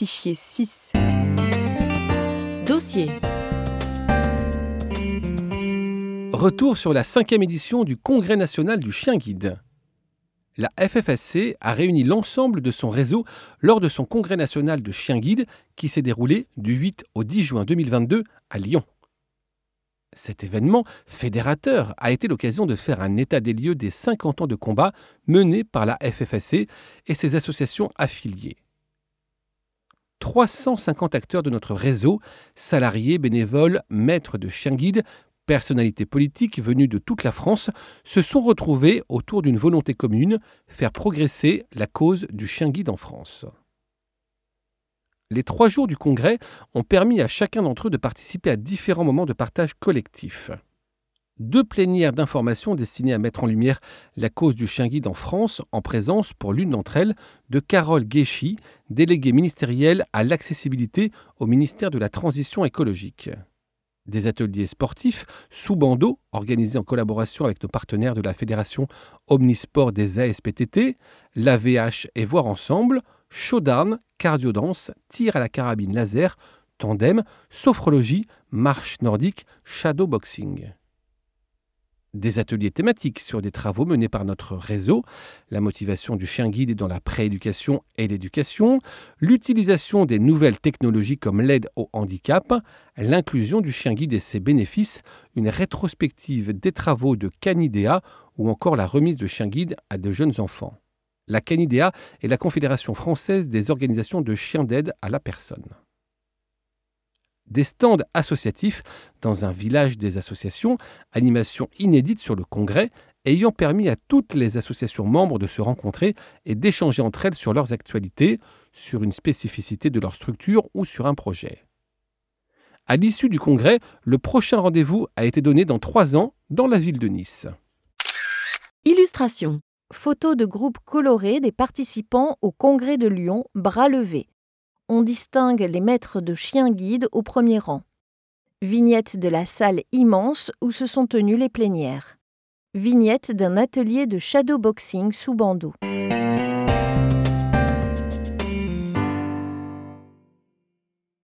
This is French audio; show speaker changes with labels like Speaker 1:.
Speaker 1: Fichier 6. Dossier.
Speaker 2: Retour sur la 5e édition du Congrès national du chien guide. La FFSC a réuni l'ensemble de son réseau lors de son Congrès national de chiens guides qui s'est déroulé du 8 au 10 juin 2022 à Lyon. Cet événement fédérateur a été l'occasion de faire un état des lieux des 50 ans de combat menés par la FFSC et ses associations affiliées. 350 acteurs de notre réseau, salariés, bénévoles, maîtres de chiens guides, personnalités politiques venues de toute la France, se sont retrouvés autour d'une volonté commune, faire progresser la cause du chien guide en France. Les 3 jours du congrès ont permis à chacun d'entre eux de participer à différents moments de partage collectif. 2 plénières d'information destinées à mettre en lumière la cause du chien guide en France, en présence, pour l'une d'entre elles, de Carole Guéchy, déléguée ministérielle à l'accessibilité au ministère de la Transition écologique. Des ateliers sportifs sous bandeau, organisés en collaboration avec nos partenaires de la Fédération Omnisport des ASPTT, l'AVH et Voir Ensemble, showdown, cardio-danse, tir à la carabine laser, tandem, sophrologie, marche nordique, shadowboxing. Des ateliers thématiques sur des travaux menés par notre réseau, la motivation du chien guide dans la prééducation et l'éducation, l'utilisation des nouvelles technologies comme l'aide au handicap, l'inclusion du chien guide et ses bénéfices, une rétrospective des travaux de Canidea ou encore la remise de chiens guides à de jeunes enfants. La Canidea est la Confédération française des organisations de chiens d'aide à la personne. Des stands associatifs dans un village des associations, animation inédite sur le congrès, ayant permis à toutes les associations membres de se rencontrer et d'échanger entre elles sur leurs actualités, sur une spécificité de leur structure ou sur un projet. À l'issue du congrès, le prochain rendez-vous a été donné dans 3 ans dans la ville de Nice.
Speaker 1: Illustration. Photos de groupes colorés des participants au congrès de Lyon, bras levés. On distingue les maîtres de chiens guides au premier rang. Vignette de la salle immense où se sont tenues les plénières. Vignette d'un atelier de shadowboxing sous bandeau.